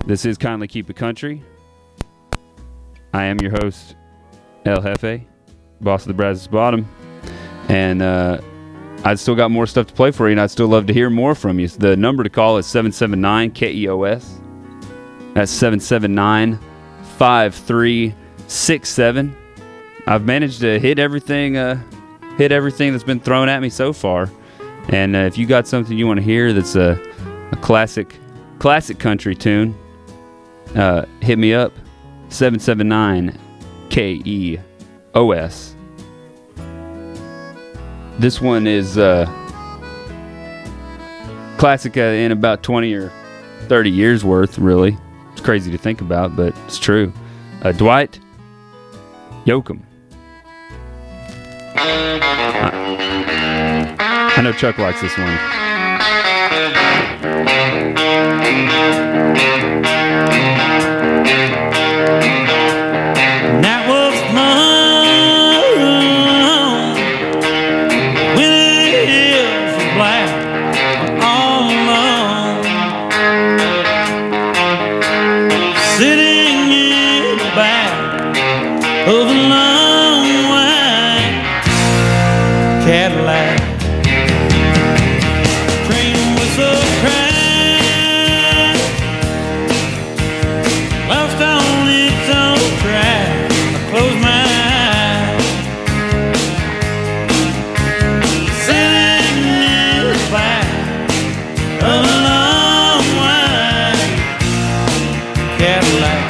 This is Kindly Keep It Country. I am your host, El Jefe, boss of the Brazos Bottom. And I've still got more stuff to play for you, and I'd still love to hear more from you. The number to call is 779-KEOS. That's 779-5367. I've managed to hit everything that's been thrown at me so far. And if you got something you want to hear that's a classic country tune, hit me up, 779-KEOS. This one is classic in about 20 or 30 years worth, really. It's crazy to think about, but it's true. Dwight Yoakam. I know Chuck likes this one. That was mine when it is black all alone, sitting in the back of a long white Cadillac. Train whistle crack, lost on its own track. Close my eyes, sitting in the back of a long white Cadillac.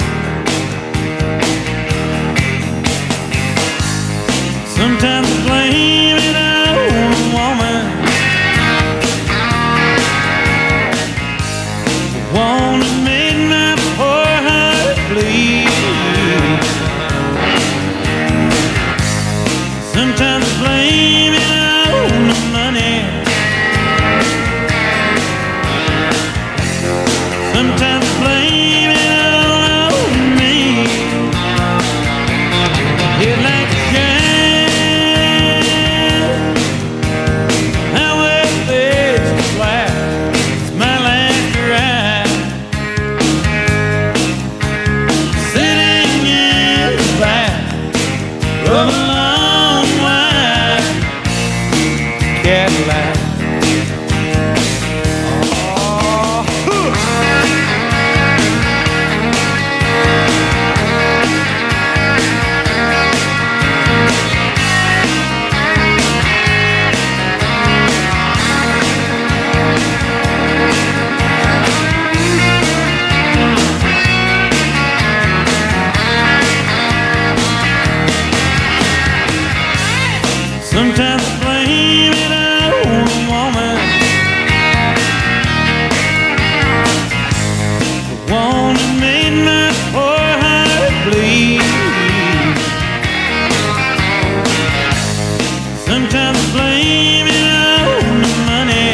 Sometimes I blame it on a woman, the one that made my poor heart bleed. Sometimes I blame it on the money, sometimes I blame it all on me. Head like a shine, highway face is black, it's my last ride. Sitting in the back of a long white Cadillac. Sometimes I blame it on a woman, the one that made my poor heart bleed. Sometimes I blame it on the money,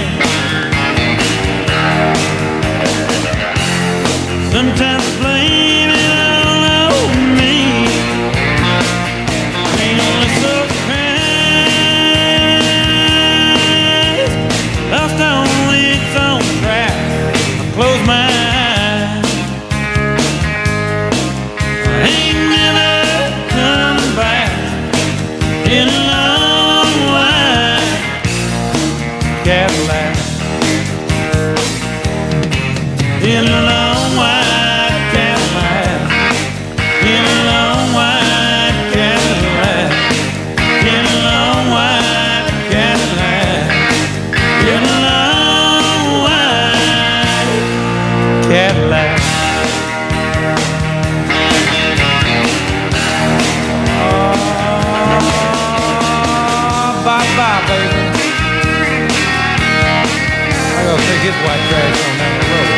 sometimes I blame it all on me. Ain't only so lost on its own track. I close my eyes, I ain't never coming back in a long white Cadillac. In a long white Cadillac. In a long white Cadillac. In a long white Cadillac. In a long white Cadillac. Oh, bye-bye, baby. I gotta take his white trash on down the road.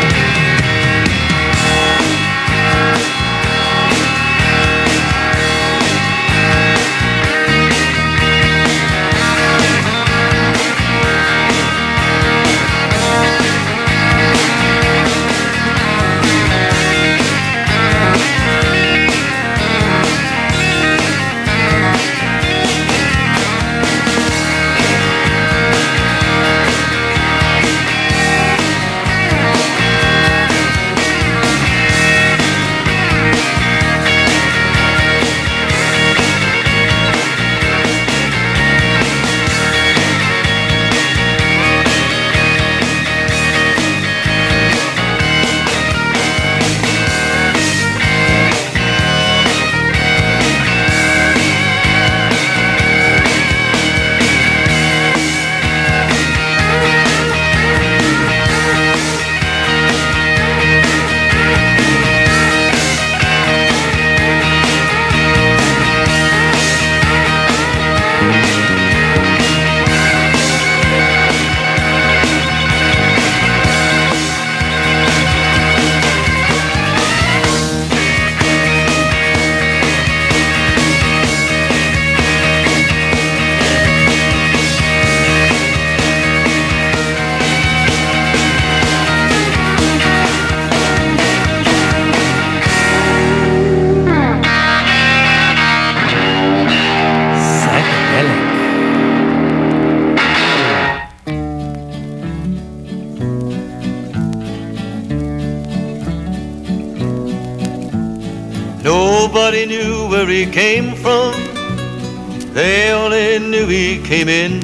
Nobody knew where he came from, they only knew he came in.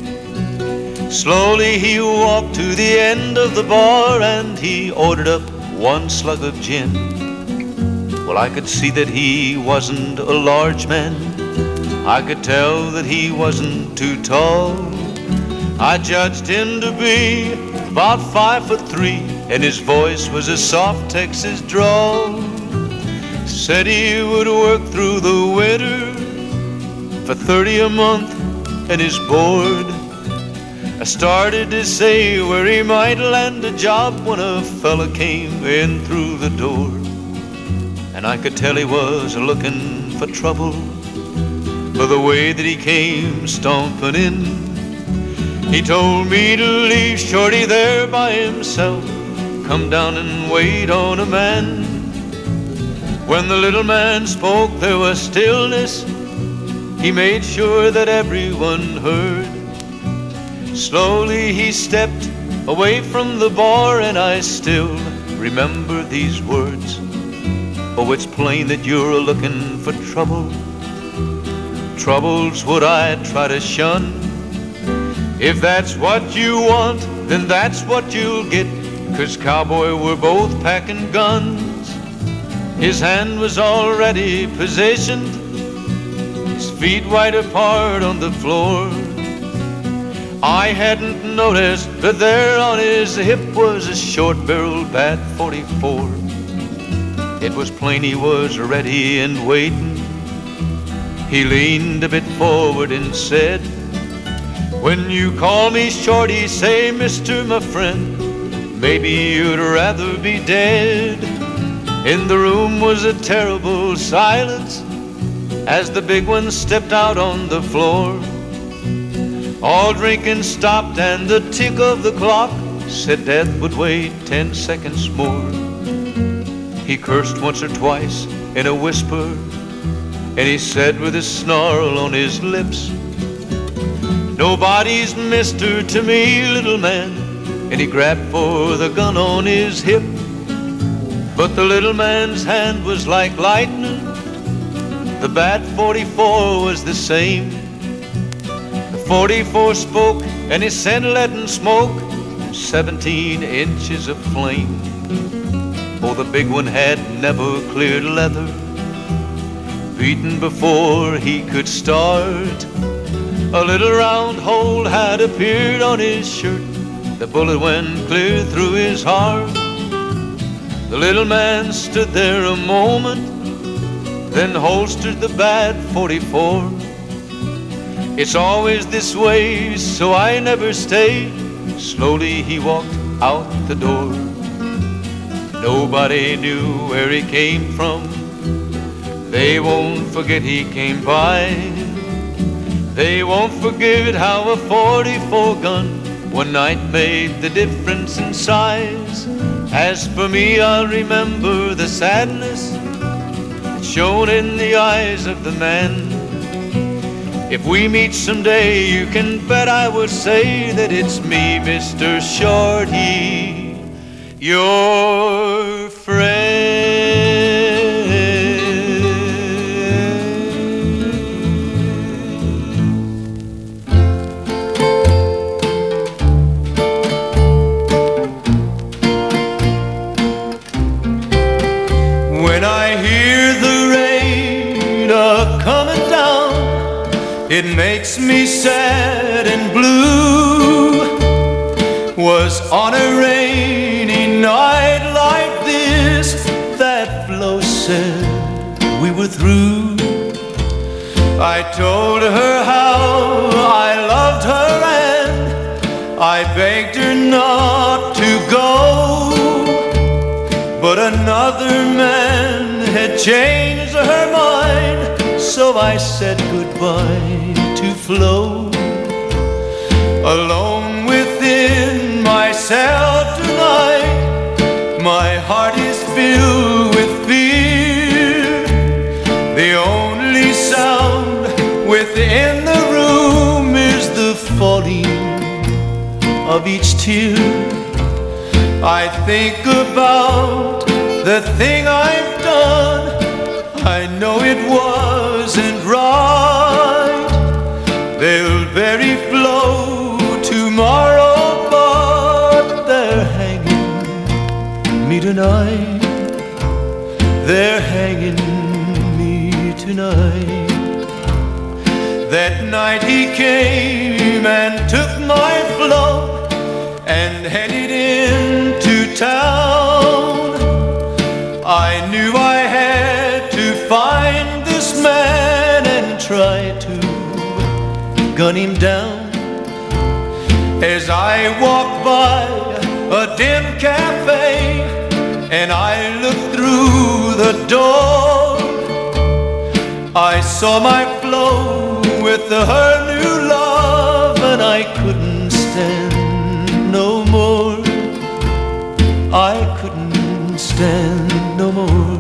Slowly he walked to the end of the bar and he ordered up one slug of gin. Well, I could see that he wasn't a large man, I could tell that he wasn't too tall. I judged him to be about 5'3", and his voice was a soft Texas drawl. Said he would work through the winter for 30 a month and is bored. I started to say where he might land a job when a fella came in through the door. And I could tell he was looking for trouble by the way that he came stomping in. He told me to leave Shorty there by himself, come down and wait on a man. When the little man spoke there was stillness, he made sure that everyone heard. Slowly he stepped away from the bar and I still remember these words. Oh, it's plain that you're looking for trouble. Trouble's what I try to shun. If that's what you want, then that's what you'll get. 'Cause cowboy, we're both packing guns. His hand was already positioned, his feet wide apart on the floor. I hadn't noticed, but there on his hip was a short-barreled Bat 44. It was plain he was ready and waiting. He leaned a bit forward and said, when you call me Shorty, say, mister, my friend, maybe you'd rather be dead. In the room was a terrible silence as the big one stepped out on the floor. All drinking stopped and the tick of the clock said death would wait 10 seconds more. He cursed once or twice in a whisper, and he said with a snarl on his lips, nobody's mister to me, little man. And he grabbed for the gun on his hip, but the little man's hand was like lightning. The Bat 44 was the same. The 44 spoke and he sent leaden smoke, 17 inches of flame. Oh, the big one had never cleared leather, beaten before he could start. A little round hole had appeared on his shirt, the bullet went clear through his heart. The little man stood there a moment, then holstered the Bat 44. It's always this way, so I never stay. Slowly he walked out the door. Nobody knew where he came from, they won't forget he came by. They won't forget how a 44 gun one night made the difference in size. As for me, I'll remember the sadness that shone in the eyes of the man. If we meet someday, you can bet I will say that it's me, Mr. Shorty, your friend. When I hear the rain a-comin' down, it makes me sad and blue. Was on a rainy night like this that Flo said we were through. I told her how I loved her and I begged her not to go. But another man had changed her mind, so I said goodbye to Flo. Alone within myself tonight, my heart is filled with fear. The only sound within the room is the falling of each tear. I think about the thing I've done, I tonight. They're hanging me tonight. That night he came and took my float and headed into town. I knew I had to find this man and try to gun him down. As I walked by a dim cafe and I looked through the door, I saw my Flo with her new love, and I couldn't stand no more. I couldn't stand no more.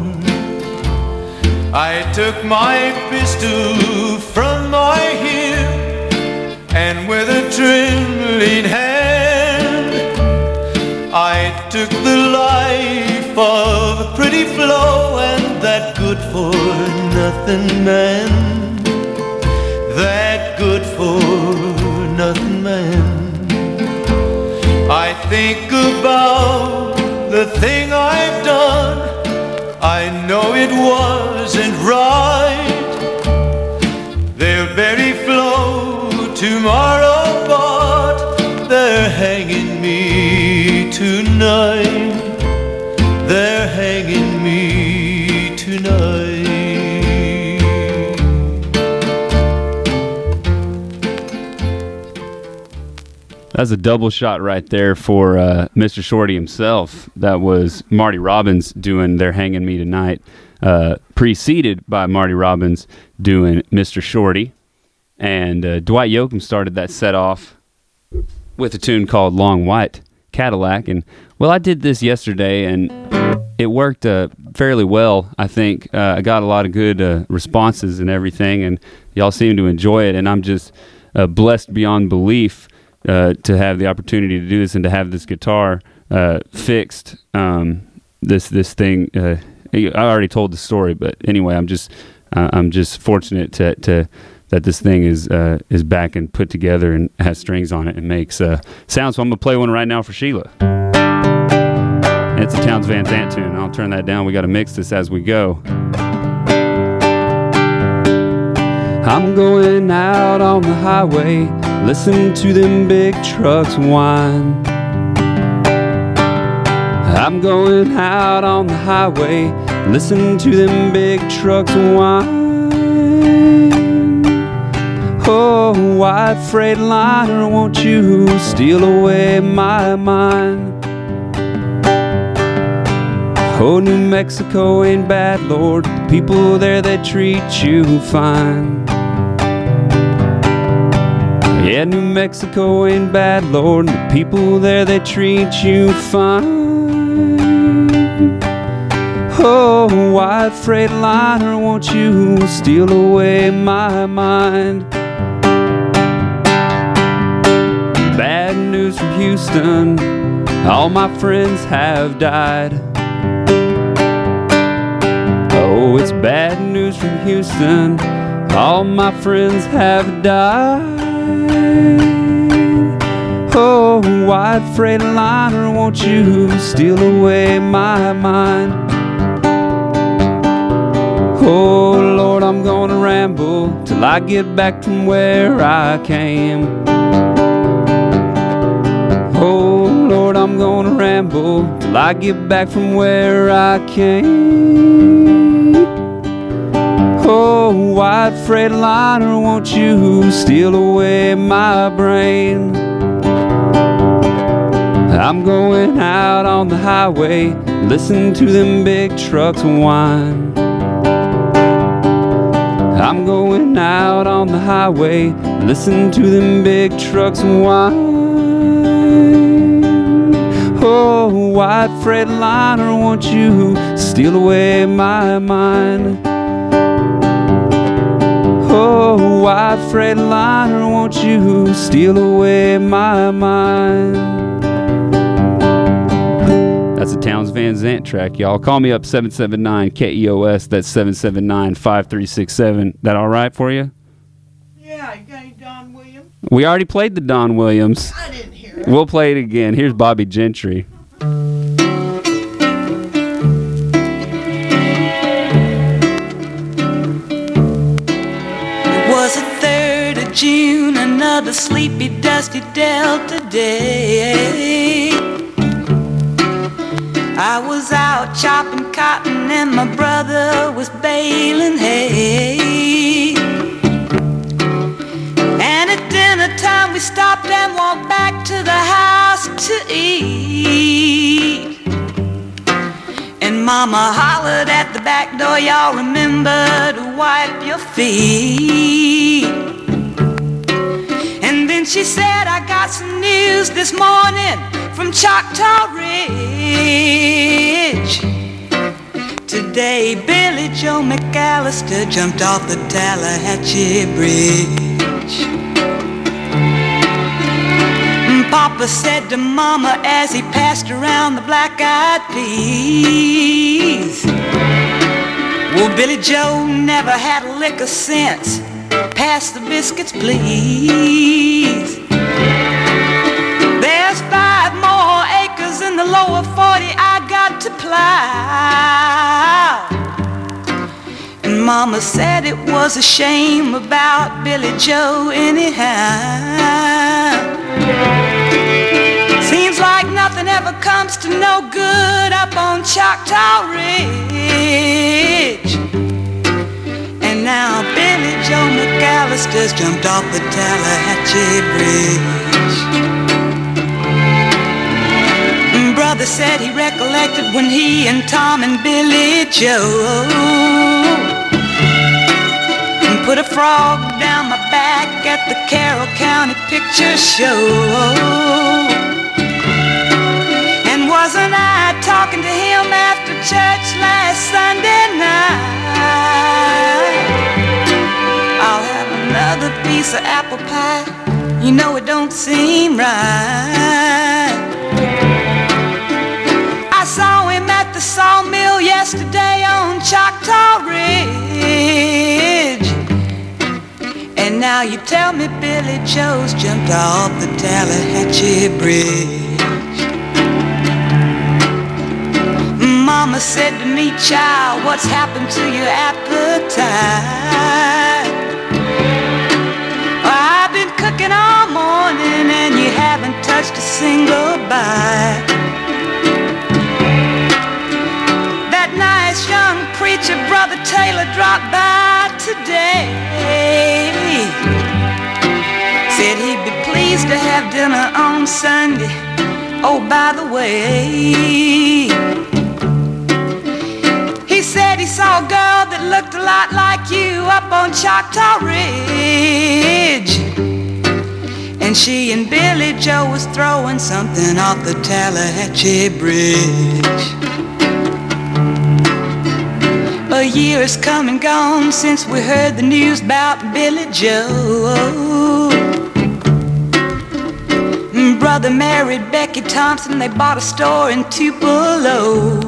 I took my pistol from my hip, and with a trembling hand I took the life of a pretty Flo and that good-for-nothing man. That good-for-nothing man. I think about the thing I've done. I know it wasn't right. They'll bury Flo tomorrow, but they're hanging me tonight. They're hanging me tonight. That's a double shot right there for Mr. Shorty himself. That was Marty Robbins doing They're Hanging Me Tonight, preceded by Marty Robbins doing Mr. Shorty. And Dwight Yoakam started that set off with a tune called Long White Cadillac. And, well, I did this yesterday, and it worked fairly well, I think. I got a lot of good responses and everything, and y'all seem to enjoy it. And I'm just blessed beyond belief to have the opportunity to do this and to have this guitar fixed. This thing, I already told the story, but anyway, I'm just fortunate to that this thing is back and put together and has strings on it and makes sound. So I'm gonna play one right now for Sheila. And it's a Townes Van Zandt tune. I'll turn that down. We got to mix this as we go. I'm going out on the highway, listen to them big trucks whine. I'm going out on the highway, listen to them big trucks whine. Oh, white Freightliner, won't you steal away my mind? Oh, New Mexico ain't bad, Lord, the people there, they treat you fine. Yeah, New Mexico ain't bad, Lord, the people there, they treat you fine. Oh, white Freightliner, won't you steal away my mind? Bad news from Houston, all my friends have died. Oh, it's bad news from Houston, all my friends have died. Oh, white Freightliner, won't you steal away my mind? Oh, Lord, I'm gonna ramble till I get back from where I came. Oh, Lord, I'm gonna ramble till I get back from where I came. Oh, white Freightliner, won't you steal away my brain? I'm going out on the highway, listen to them big trucks whine. I'm going out on the highway, listen to them big trucks whine. Oh, white Freightliner, won't you steal away my mind? Oh, white Freightliner, won't you steal away my mind? That's a Townes Van Zandt track, y'all. Call me up 779-KEOS. That's 779-5367. That all right for you? Yeah, you got any Don Williams? We already played the Don Williams. I didn't hear it. We'll play it again. Here's Bobby Gentry. another sleepy, dusty Delta day. I was out chopping cotton and my brother was baling hay. And at dinner time we stopped and walked back to the house to eat. And Mama hollered at the back door, y'all remember to wipe your feet. And then she said, I got some news this morning from Choctaw Ridge. Today Billy Joe McAllister jumped off the Tallahatchie Bridge. Papa said to Mama as he passed around the black-eyed peas, well, Billy Joe never had a lick of sense. Pass the biscuits, please. There's 5 more acres in the lower 40 I got to plow. And Mama said it was a shame about Billy Joe anyhow. Seems like nothing ever comes to no good up on Choctaw Ridge. And now Billy Joe McAllister's jumped off the Tallahatchie Bridge. Brother said he recollected when he and Tom and Billy Joe put a frog down my back at the Carroll County Picture Show. And wasn't I talking to him after church last Sunday night? I'll have another piece of apple pie. You know it don't seem right. I saw him at the sawmill yesterday on Choctaw Ridge. And now you tell me Billy Joe's jumped off the Tallahatchie Bridge. Mama said to me, child, what's happened to your appetite? I've been cooking all morning and you haven't touched a single bite. That nice young preacher, Brother Taylor, dropped by today. Said he'd be pleased to have dinner on Sunday. Oh, by the way, he said he saw a girl that looked a lot like you up on Choctaw Ridge. And she and Billy Joe was throwing something off the Tallahatchie Bridge. A year has come and gone since we heard the news about Billy Joe. Brother married Becky Thompson, they bought a store in Tupelo.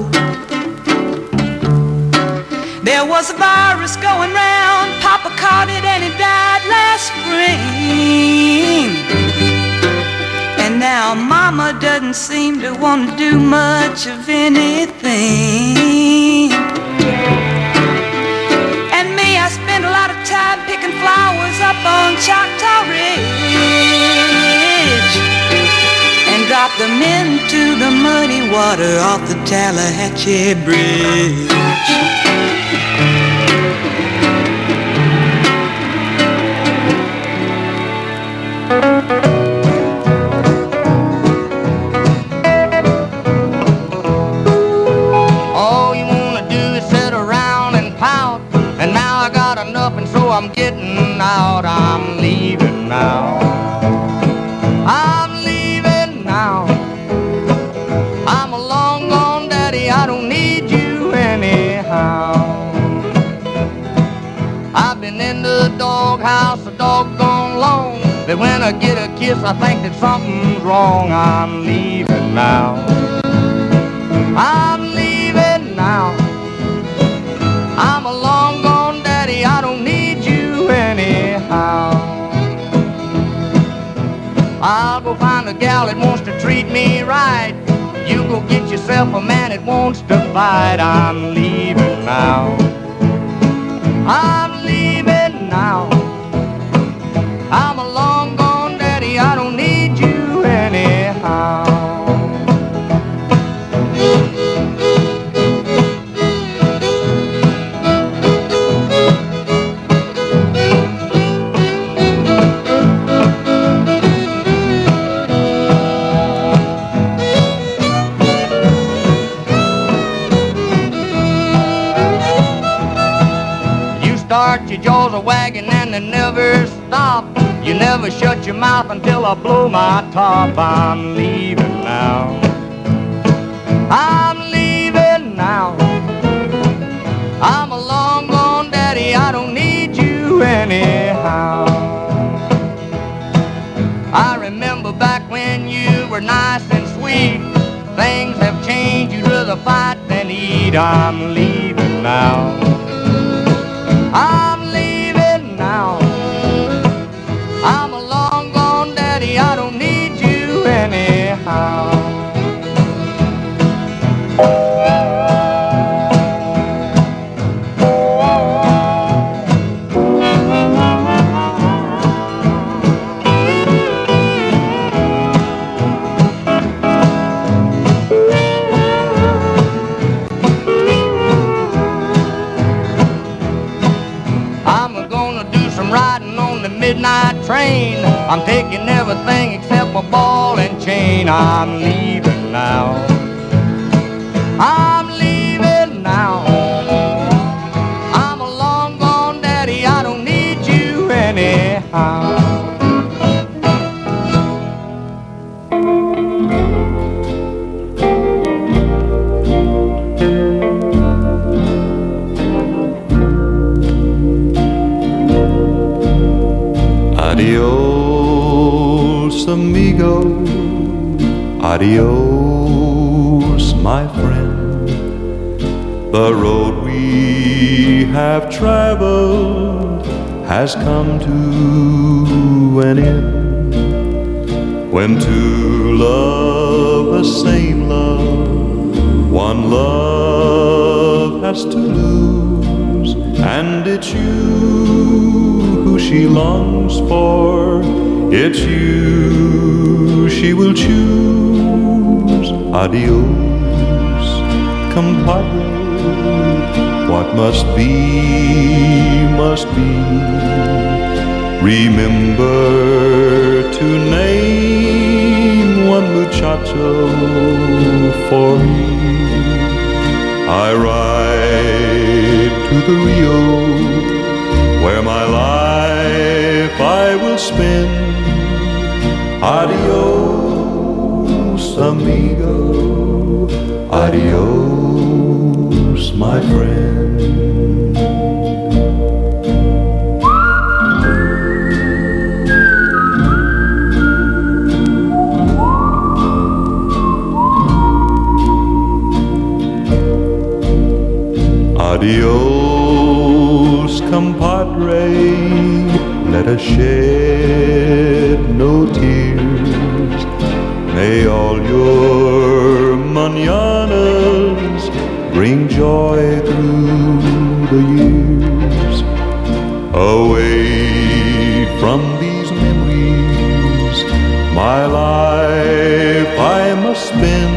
There was a virus going round, Papa caught it and he died last spring. And now Mama doesn't seem to want to do much of anything. And me, I spend a lot of time picking flowers up on Choctaw Ridge and drop them into the muddy water off the Tallahatchie Bridge. All you wanna do is sit around and pout, and now I got enough and so I'm getting out. I'm leaving now. I'm leaving now. I'm a long gone daddy, I don't need you anyhow. I've been in the doghouse a doggone long, but when I get a kiss I think that something's wrong. I'm leaving now. I'm leaving now. I'm a long gone daddy, I don't need you anyhow. I'll go find a gal that wants to treat me right. You go get yourself a man that wants to fight. I'm leaving now. I'm leaving now. I'm a long gone start, your jaws are wagging and they never stop. You never shut your mouth until I blow my top. I'm leaving now. I'm leaving now. I'm a long gone daddy, I don't need you anyhow. I remember back when you were nice and sweet. Things have changed, you'd rather fight than eat. I'm leaving now. I'm leaving now. I'm a long gone daddy, I don't need you anyhow. Midnight train, I'm taking everything except my ball and chain. I'm leaving now. I'm leaving now. I'm a long gone daddy, I don't need you anyhow. Adios, amigo, adios, my friend. The road we have traveled has come to an end. When two love the same love, one love has to lose, and it's you who she longs for, it's you she will choose. Adios, compadre, what must be, must be. Remember to name one muchacho for me. I ride to the Rio, where my life I will spend. Adios, amigo, adios, my friend. Adios, compadre, let us shed no tears. May all your mañanas bring joy through the years. Away from these memories, my life I must spend.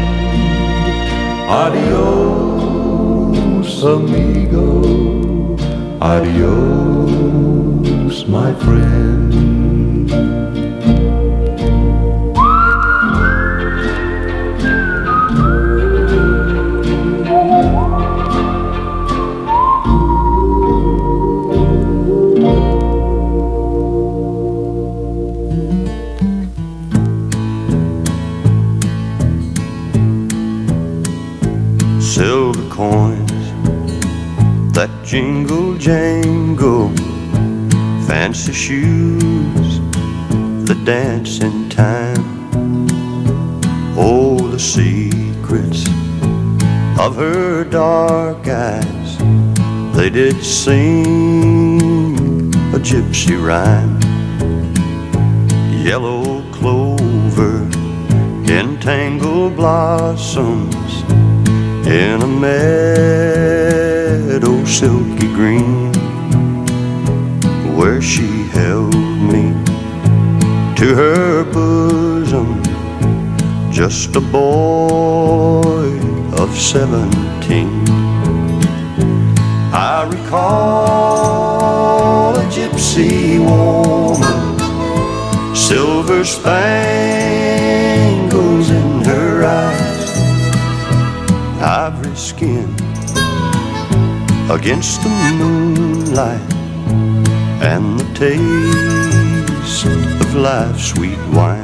Adios, amigo, adios, my friend. Silver coins that jingle jangle, fancy shoes that dance in time. Oh, the secrets of her dark eyes, they did sing a gypsy rhyme. Yellow clover in tangled blossoms, in a meadow silky green, where she held me to her bosom, just a boy of 17. I recall a gypsy woman, silver spangles in her eyes, ivory skin against the moonlight, and the taste of life's sweet wine.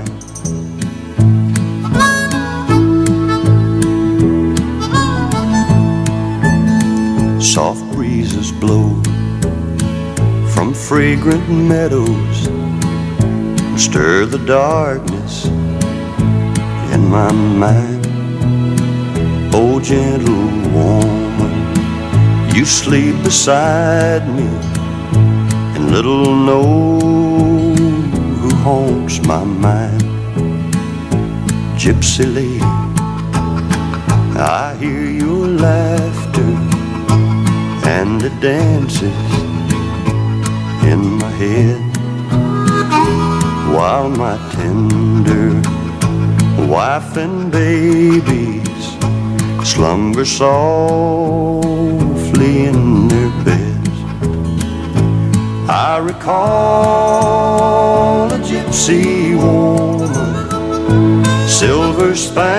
Soft breezes blow from fragrant meadows and stir the darkness in my mind. Oh, gentle woman, you sleep beside me and little know who haunts my mind. Gypsy lady, I hear your laughter and it dances in my head, while my tender wife and babies slumber softly in their beds. I recall a gypsy woman, silver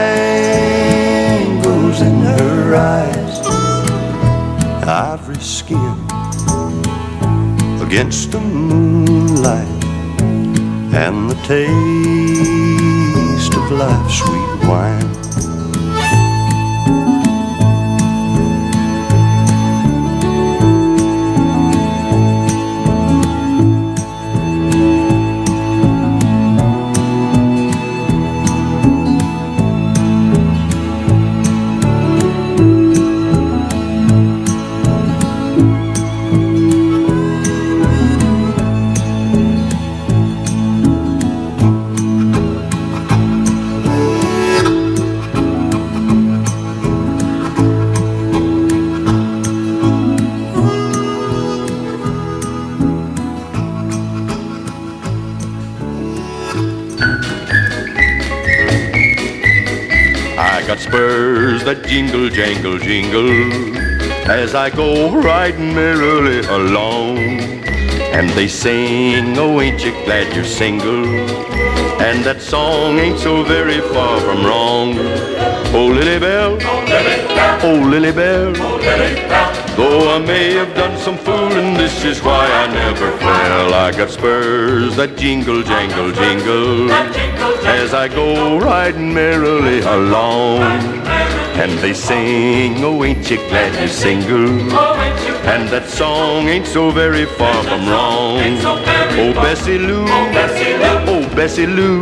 spangles in her eyes, ivory skin against the moonlight, and the taste of life's sweet wine. Got spurs that jingle, jangle, jingle as I go riding merrily along. And they sing, oh, ain't you glad you're single? And that song ain't so very far from wrong. Oh, Lily Bell, oh, Lily Bell, though I may have done some fooling, this is why I never fell. I got spurs that jingle, jangle, jingle as I go riding merrily along. And they sing, oh, ain't you glad you're single? And that song ain't so very far from wrong. Oh, Bessie Lou, oh, Bessie Lou,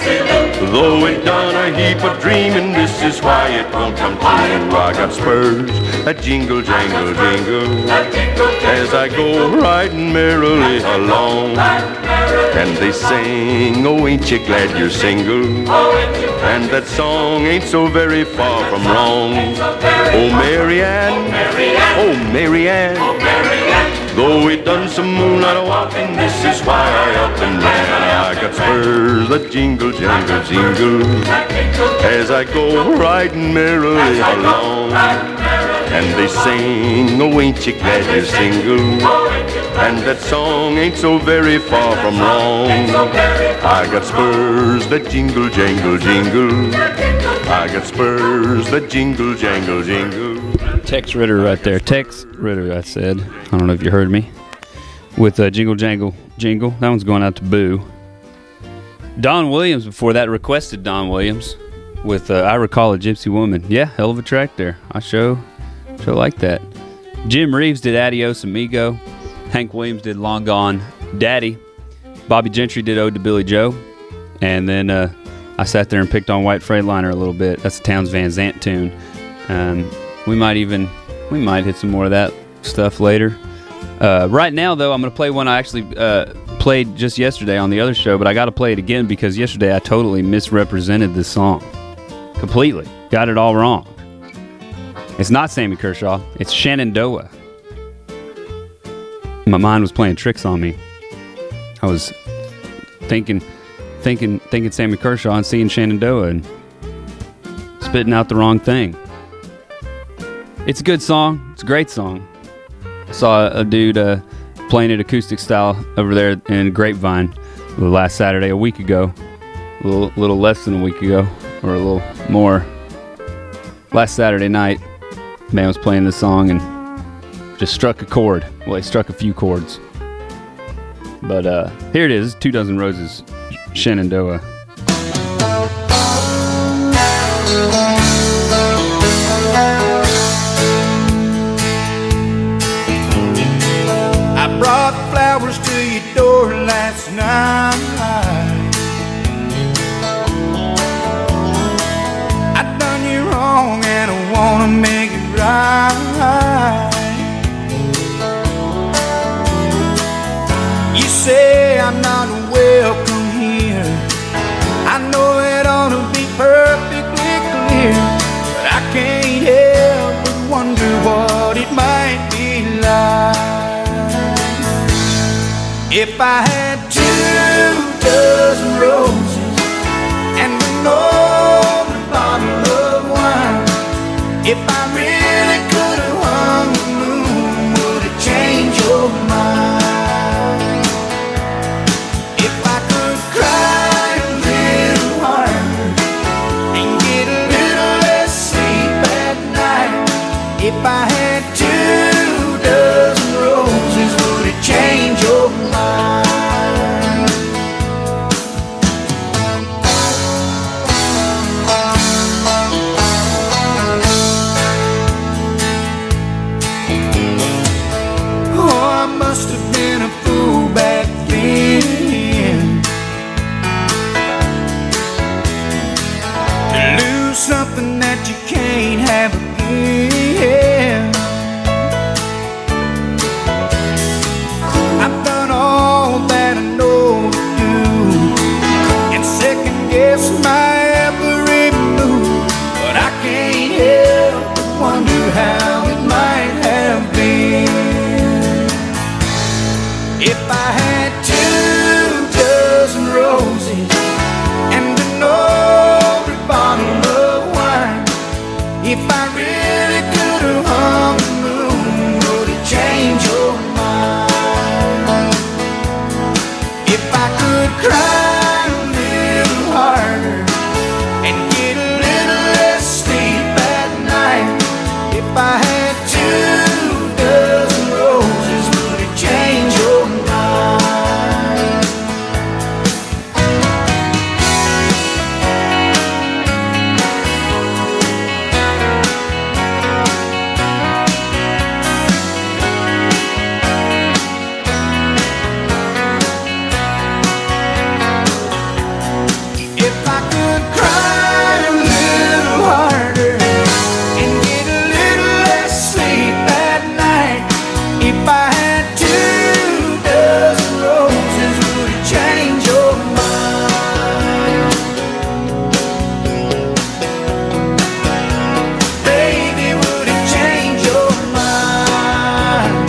though it done a heap of dreaming, this is why it won't come true. I got spurs that jingle, jangle, jingle as I go riding merrily along. And they sing, oh, ain't you glad you're single? And that song ain't so very far from wrong. Oh, Marianne, oh, Marianne, though it done some moonlight walking, this is why I up and ran. I got spurs that jingle, jangle, jingle as I go riding merrily along. And they sing, oh, ain't you glad you're single? And that song ain't so very far from wrong. I got spurs that jingle, jangle, jingle. I got spurs that jingle, jangle, jingle. Tex Ritter right there. Tex Ritter, I said. I don't know if you heard me. With Jingle, Jangle, Jingle. That one's going out to Boo. Don Williams before that, requested Don Williams with I Recall a Gypsy Woman. Yeah, hell of a track there. I sure like that. Jim Reeves did Adios Amigo. Hank Williams did Long Gone Daddy. Bobby Gentry did Ode to Billy Joe. And then I sat there and picked on White Freightliner a little bit. That's a Townes Van Zandt tune. We might hit some more of that stuff later. Right now, though, I'm going to play one I actually played just yesterday on the other show, but I got to play it again because yesterday I totally misrepresented this song. Completely. Got it all wrong. It's not Sammy Kershaw. It's Shenandoah. My mind was playing tricks on me. I was thinking Sammy Kershaw and seeing Shenandoah and spitting out the wrong thing. It's a good song. It's a great song. I saw a dude playing it acoustic style over there in Grapevine last Saturday, a week ago. A little less than a week ago, or a little more. Last Saturday night, man was playing this song and just struck a chord. Well, he struck a few chords. But here it is, 2 Dozen Roses, Shenandoah. I brought flowers to your door last night. I done you wrong and I wanna make it right. You say I'm not welcome here. I know it ought to be perfectly clear, but I can't help but wonder what it might be like if I had 2 dozen roses and an old bottle of wine. If I really could have hung the moon, would it change your mind? If I could cry a little harder and get a little less sleep at night. If I had 2 dozen roses, would it change your mind? Oh, I must have been a fool back then to lose something that you can't have again. I've done all that I know to do and second guess my every move, but I can't help but wonder how it might have been if I had 2 dozen roses and an old bottle of wine. If I really could have hung the moon, would it change your mind? If I could cry a little harder and get a little less sleep at night. If I had 2 dozen roses, would it change your mind? If I could cry a little harder and get a little less sleep at night. If I had 2 dozen roses, would it change your mind? Baby, would it change your mind?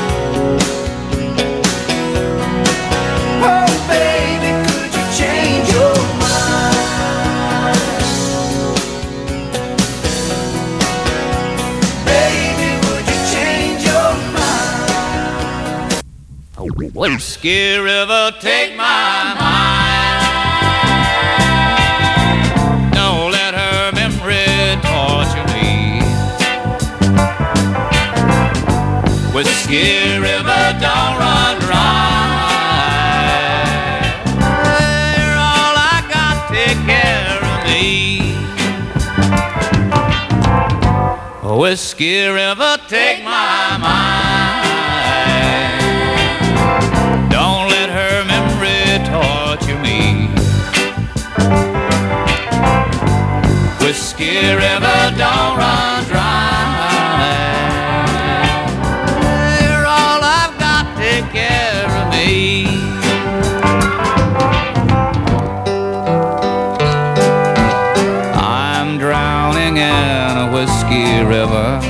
Oh, baby, could you change your mind? Baby, would you change your mind? Whiskey River, take my mind. Don't let her memory torture me. Whiskey River, don't run dry. You're all I got, take care of me. Whiskey River, take my mind. Don't let her memory torture me. Whiskey River, don't run dry. You're all I've got, take care of me. I'm drowning in a whiskey river,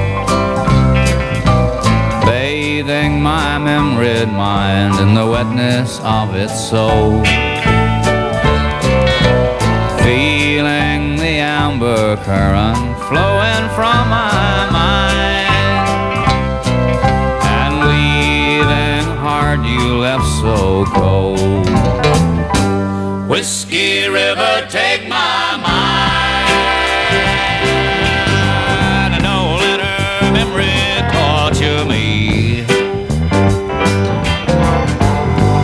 bathing my memoried mind in the wetness of its soul, feeling the amber current flowing from my mind, and leaving heart you left so cold. Whiskey River, take my mind. Don't let her memory torture me.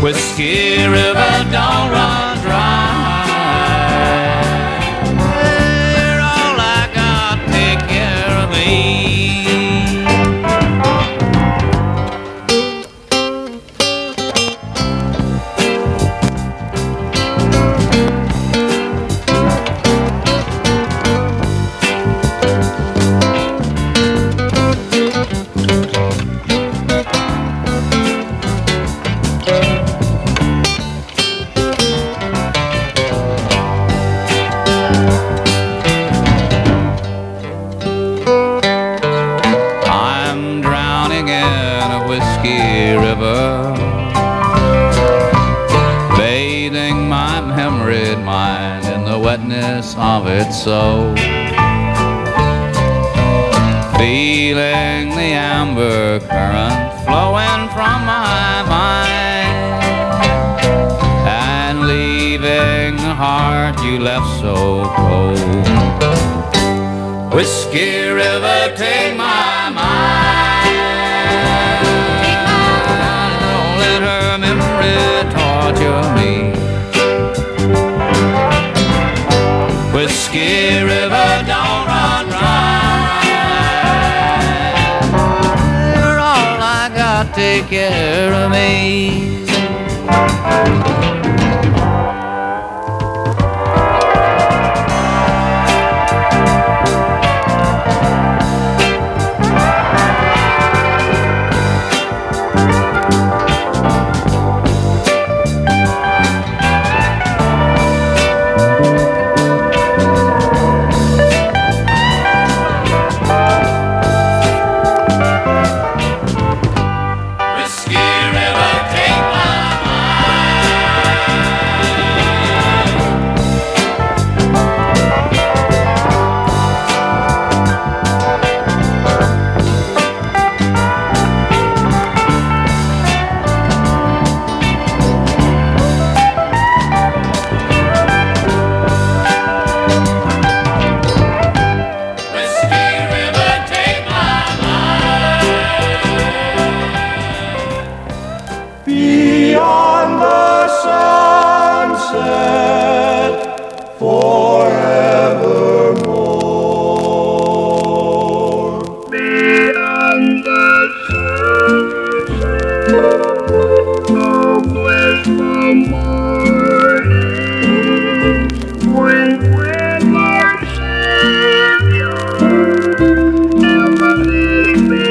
drowning in a whiskey river, bathing my memoried mind in the wetness of its soul, feeling the amber current flowing from my mind, and leaving the heart you left so cold. Whiskey River, take my mind. Don't let her memory torture me. Whiskey River, don't run dry. You're all I got, take care of me. Beyond the sunset, forevermore. Beyond the sunset, oh blissful morning, when my Savior never leave me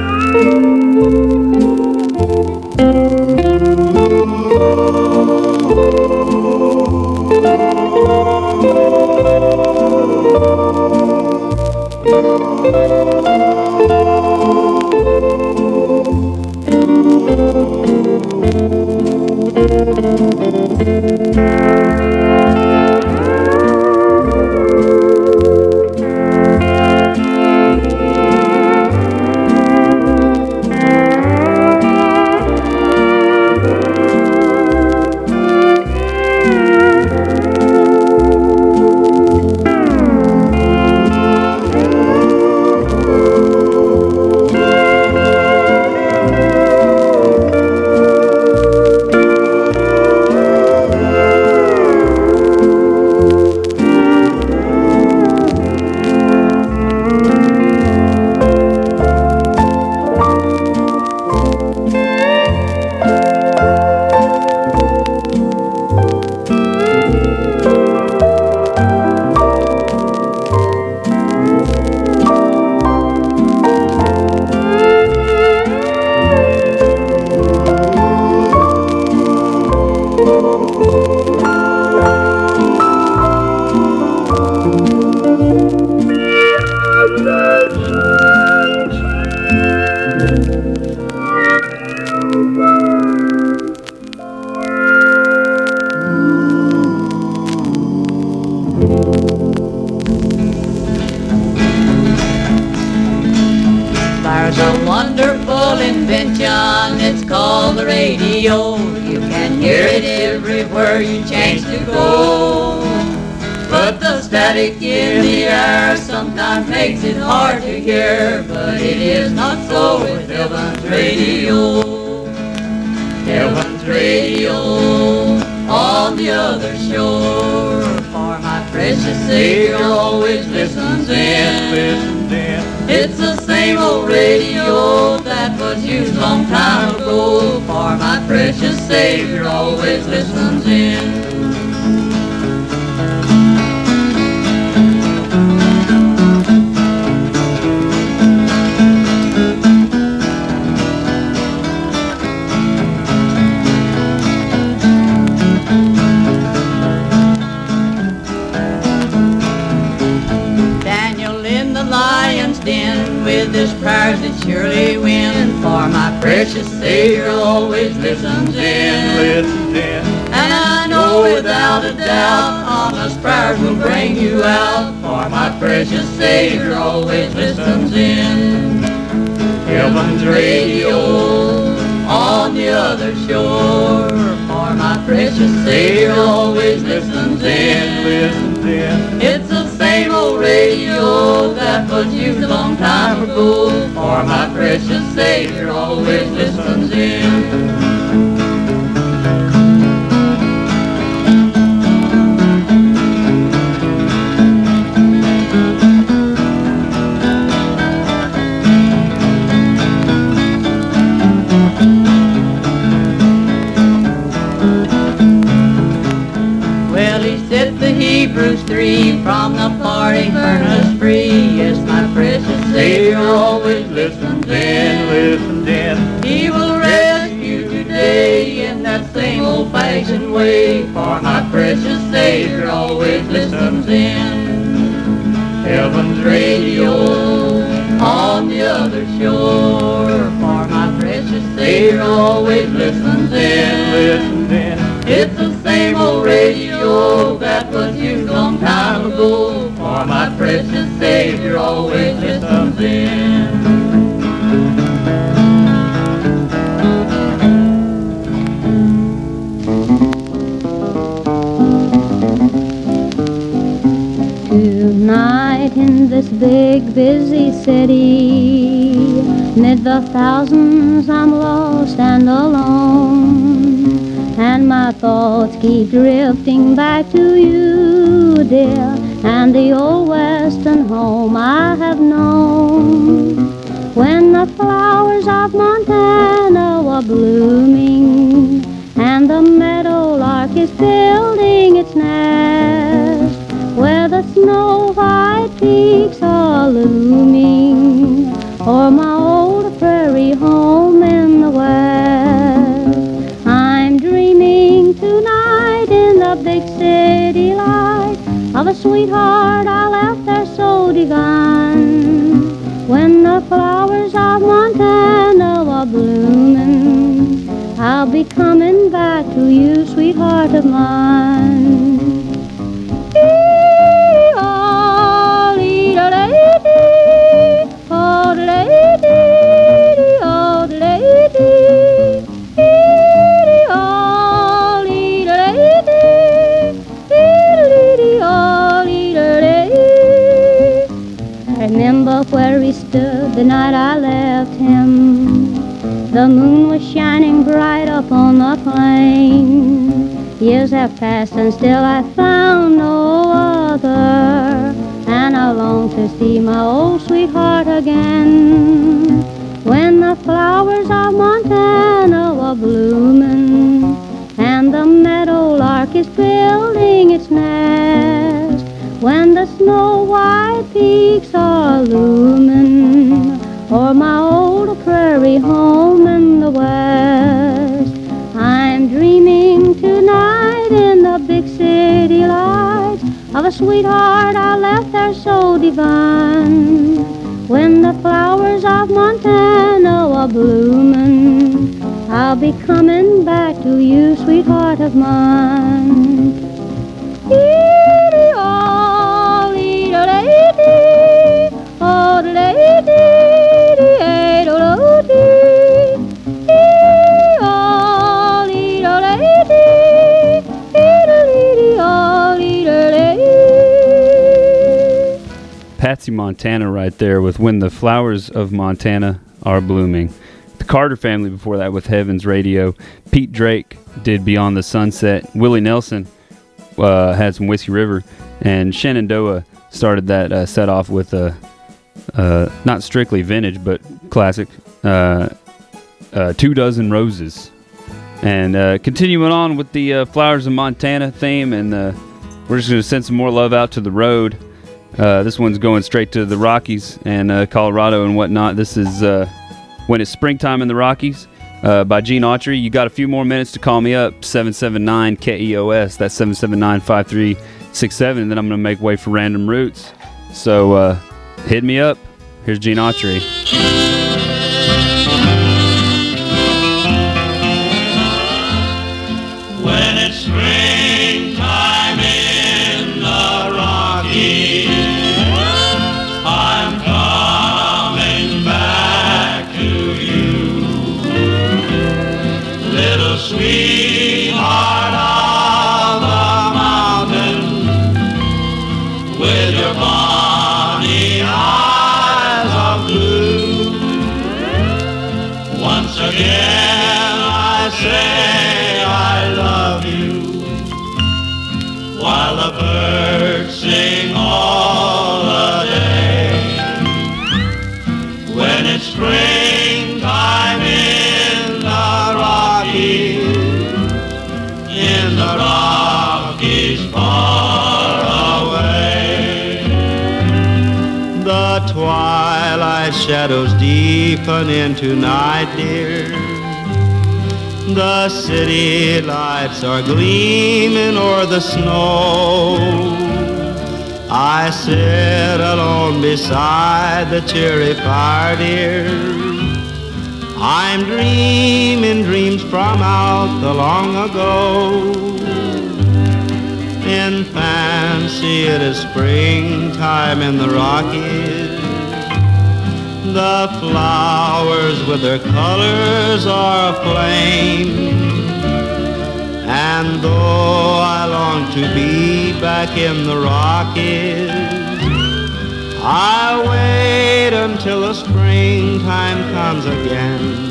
There's a wonderful invention, it's called the radio. You can hear it everywhere you change to go. But the static in the air sometimes makes it hard to hear. But it is not so with Heaven's radio. Heaven's radio on the other shore. For my precious Savior always listens in. It's the same old radio that was used long time ago. For my precious Savior always listens in. Daniel in the lion's den with his prayers that surely win. precious Savior always listens in. And I know without a doubt honest prayers will bring you out, for my precious Savior always listens in. Heaven's radio on the other shore, for my precious Savior always listens in. It's the same old radio that was used a long time ago, for my precious Savior always listens in. Hebrews 3, from the party furnace free. Yes, my precious Savior always listens in. He will rescue you today in that same old-fashioned way, for my precious Savior always listens in. Heaven's radio on the other shore, for my precious Savior always listens in. It's the same old radio that was used a long time ago, for my precious Savior always listens in. Tonight in this big busy city, mid the thousands I'm lost and alone, and my thoughts keep drifting back to you, dear, and the old western home I have known, when the flowers of Montana were blooming, and the meadowlark is building its nest, where the snow-white peaks are looming, or my old prairie home in the west. I'm dreaming tonight in the big city light of a sweetheart I left there so divine, when the flowers of Montana were blooming. I'll be coming back to you, sweetheart of mine. Remember where he stood the night I left him. The moon was shining bright up on the plain. Years have passed and still I found no other, and I long to see my old sweetheart again, when the flowers of Montana were blooming, and the meadowlark is building its nest, when the snow-white peaks are looming, or my old prairie home in the west. I'm dreaming tonight in the big city lights of a sweetheart I left there so divine, when the flowers of Montana were blooming. I'll be coming back to you, sweetheart of mine. Patsy Montana right there with When the Flowers of Montana Are Blooming. The Carter Family before that with Heaven's Radio. Pete Drake did Beyond the Sunset. Willie Nelson had some Whiskey River. And Shenandoah started that set off with not strictly vintage, but classic 2 Dozen Roses. And continuing on with the Flowers of Montana theme, and we're just going to send some more love out to the road. This one's going straight to the Rockies and Colorado and whatnot. This is When It's Springtime in the Rockies by Gene Autry. You got a few more minutes to call me up, 779-KEOS. That's 779-5367. And then I'm going to make way for Random Roots. So hit me up. Here's Gene Autry. sweetheart of the mountain with your bonny eyes of blue. Once again I say I love you, while the birds sing all the day. When it's springtime in the Rockies far away. The twilight shadows deepen into night, dear. The city lights are gleaming o'er the snow. I sit alone beside the cheery fire, dear. I'm dreaming dreams from out the long ago. In fancy it is springtime in the Rockies. The flowers with their colors are aflame. And though I long to be back in the Rockies, I wait until the springtime comes again.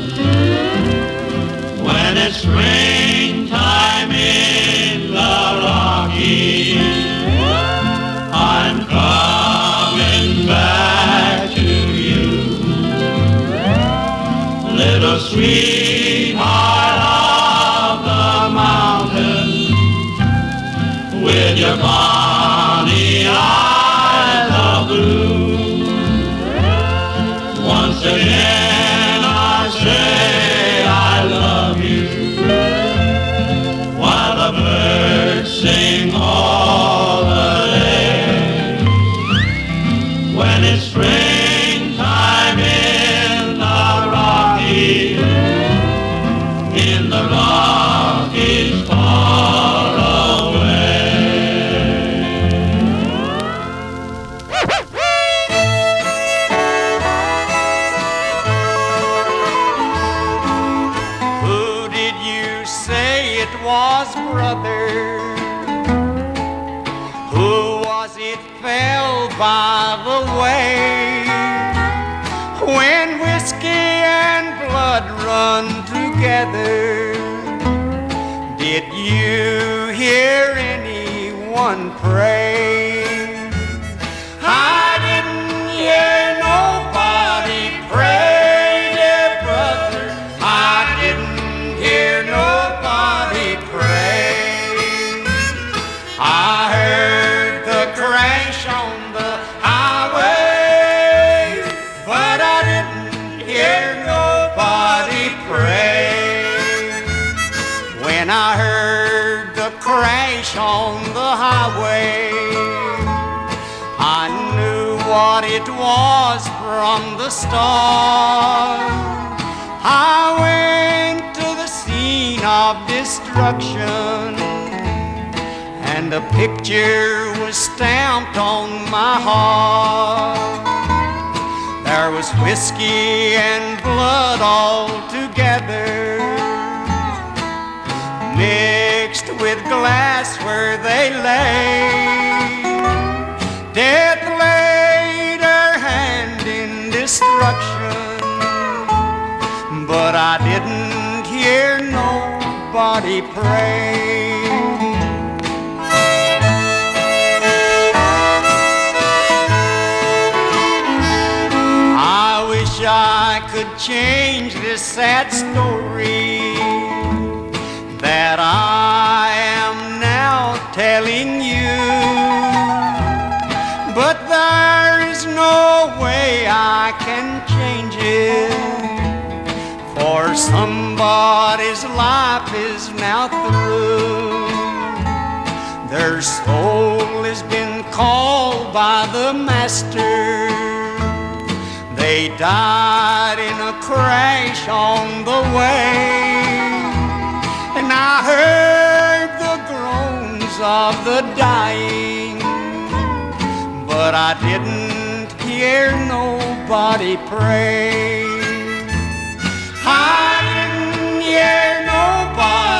When it's springtime in the Rockies, I'm coming back to you, little sweetheart of the mountain, with your bonny eyes of blue. Once again I say I love you, while the birds sing all the day. When it's springtime in the Rockies far away. Who did you say it was, brother? Who was it fell by the way? When whiskey and blood run together, did you hear anyone pray? I didn't hear nobody pray, dear brother. I didn't hear nobody pray. I heard the crash on the highway, but I didn't hear nobody pray. When I heard the crash on the highway, I knew what it was from the start. I went to the scene of destruction, and a picture was stamped on my heart. There was whiskey and blood all together, mixed with glass where they lay. Death laid her hand in destruction, but I didn't hear nobody pray. I wish I could change this sad story that I am now telling you, but there is no way I can change it, for somebody's life is now through. Their soul has been called by the Master. They died in a crash on the way, and I heard the groans of the dying, but I didn't hear nobody pray. I didn't hear nobody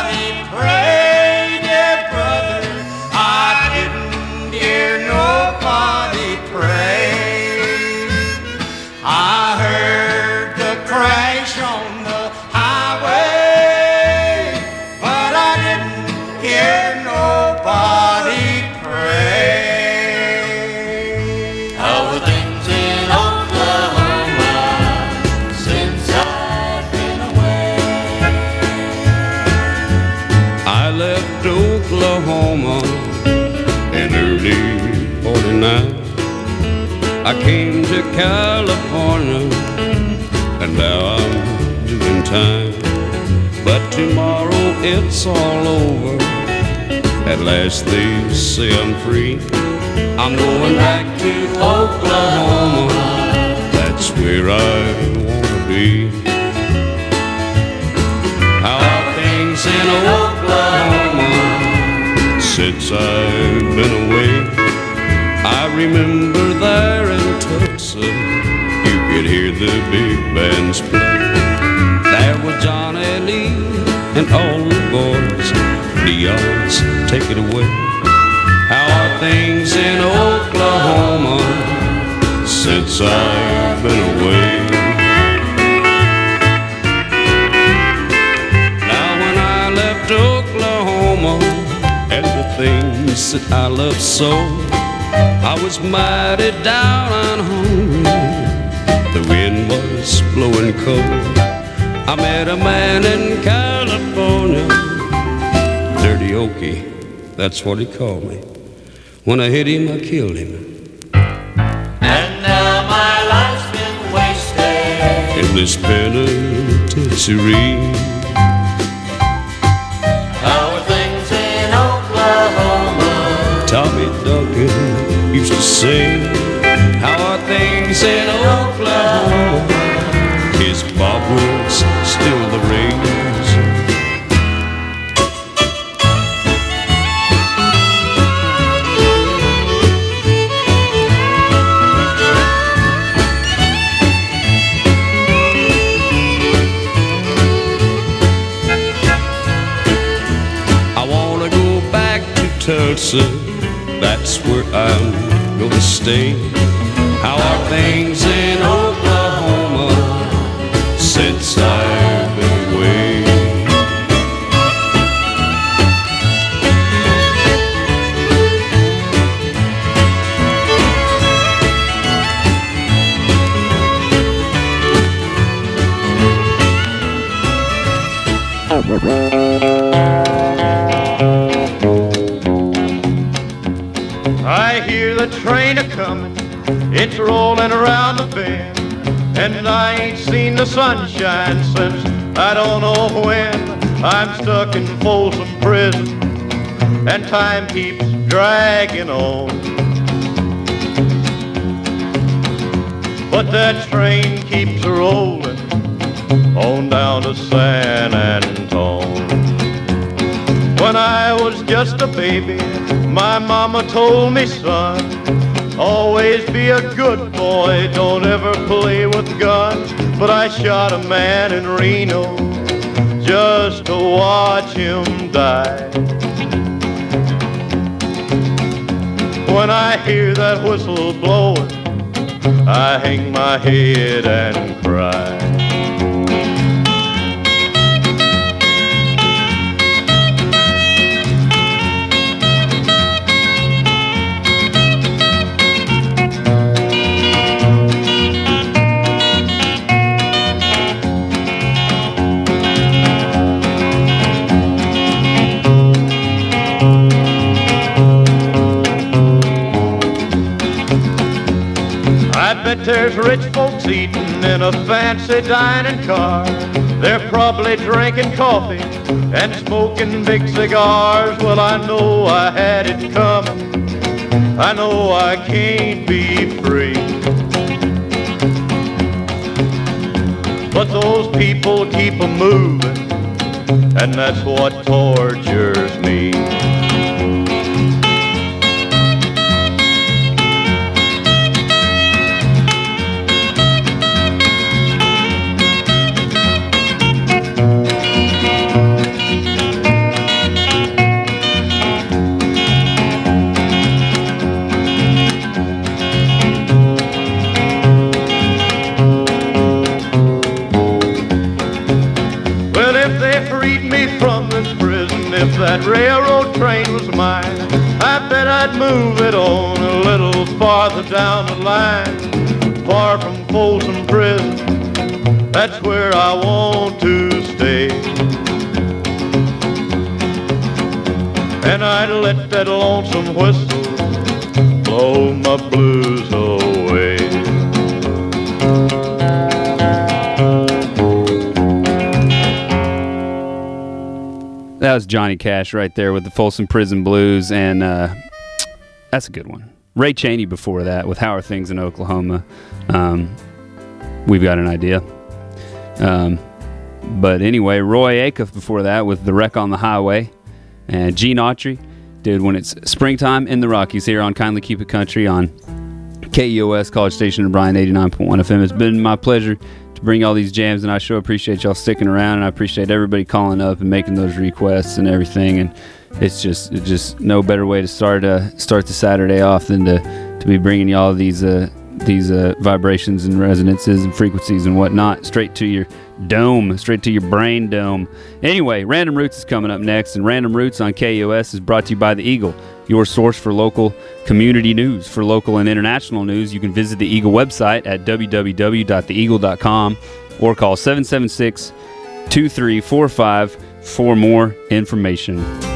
I came to California, and now I'm doing time. But tomorrow it's all over. At last they say I'm free. I'm going back to Oklahoma. That's where I wanna be. How are things in Oklahoma since I've been away? I remember there in Tulsa, you could hear the big bands play. There was Johnny Lee and all the boys. Leon's, take it away. How are things in Oklahoma since I've been away? Now when I left Oklahoma and the things that I loved so, I was mighty down and hungry. The wind was blowing cold. I met a man in California, Dirty Okie, that's what he called me. When I hit him, I killed him. And now my life's been wasted in this penitentiary. How are things in Oklahoma? Tommy Duncan used to sing. How are things in Oklahoma? His Bob Wills still the rings. Tulsa, that's where I'm gonna stay. How are things in Oklahoma since I've been away? I hear the train a-comin', it's rollin' around the bend, and I ain't seen the sunshine since I don't know when. I'm stuck in Folsom Prison, and time keeps dragging on. But that train keeps rollin' on down to San Antone. When I was just a baby, my mama told me, son, always be a good boy, don't ever play with guns. But I shot a man in Reno just to watch him die. When I hear that whistle blowing, I hang my head and cry. Bet there's rich folks eating in a fancy dining car. They're probably drinking coffee and smoking big cigars. Well, I know I had it coming. I know I can't be free. But those people keep a-moving, and that's what tortures me. If that railroad train was mine, I bet I'd move it on a little farther down the line, far from Folsom Prison. That's where I want to stay. And I'd let that lonesome whistle blow my blues away. That was Johnny Cash right there with the Folsom Prison Blues, and that's a good one. Ray Chaney before that with How Are Things in Oklahoma. We've got an idea. But anyway, Roy Acuff before that with The Wreck on the Highway. And Gene Autry did When It's Springtime in the Rockies here on Kindly Keep It Country on KEOS College Station in Bryan 89.1 FM. It's been my pleasure to bring all these jams, and I sure appreciate y'all sticking around, and I appreciate everybody calling up and making those requests and everything. And it's just no better way to start the Saturday off than to be bringing y'all these vibrations and resonances and frequencies and whatnot straight to your dome, straight to your brain dome. Anyway, Random Roots is coming up next, and Random Roots on KEOS is brought to you by The Eagle, your source for local community news. For local and international news, you can visit the Eagle website at www.theeagle.com or call 776-2345 for more information.